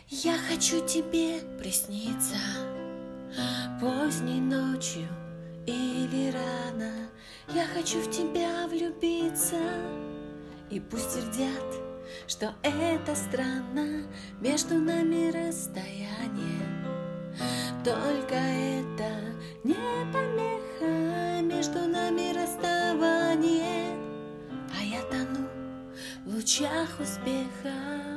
Я хочу тебе присниться поздней ночью или рано. Я хочу в тебя влюбиться, и пусть твердят, что это странно, между нами расстояние. Только это не помеха, между нами расставание, а я тону в лучах успеха.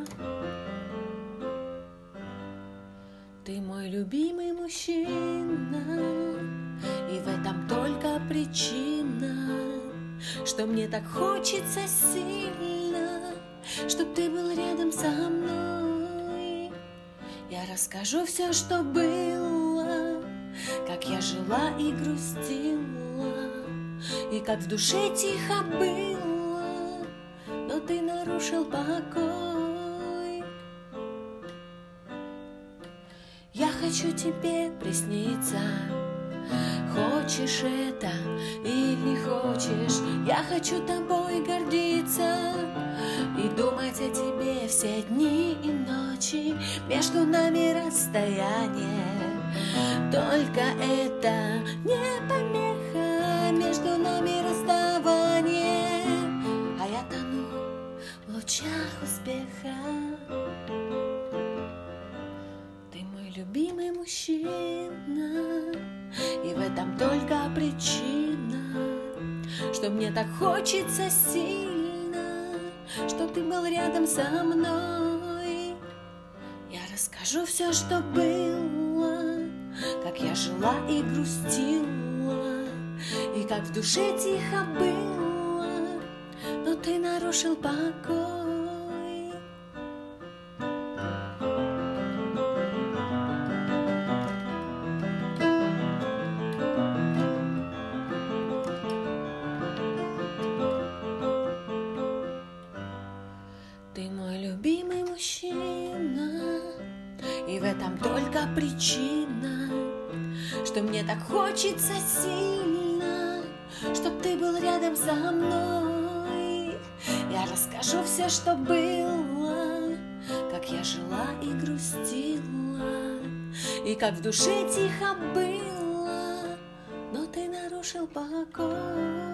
Ты мой любимый мужчина, и в этом только причина, что мне так хочется сильно, чтоб ты был рядом со мной. Я расскажу все, что было, как я жила и грустила, и как в душе тихо было, но ты нарушил покой. Я хочу тебе присниться, хочешь это или не хочешь, я хочу тобой гордиться и думать о тебе все дни и ночи, между нами расстояние. Только это не помеха, между нами расставание, а я тону в лучах успеха. Любимый мужчина, и в этом только причина, что мне так хочется сильно, чтоб ты был рядом со мной. Я расскажу все, что было, как я жила и грустила, и как в душе тихо было, но ты нарушил покой. Ты мой любимый мужчина, и в этом только причина, что мне так хочется сильно, чтоб ты был рядом со мной. Я расскажу все, что было, как я жила и грустила, и как в душе тихо было, но ты нарушил покой.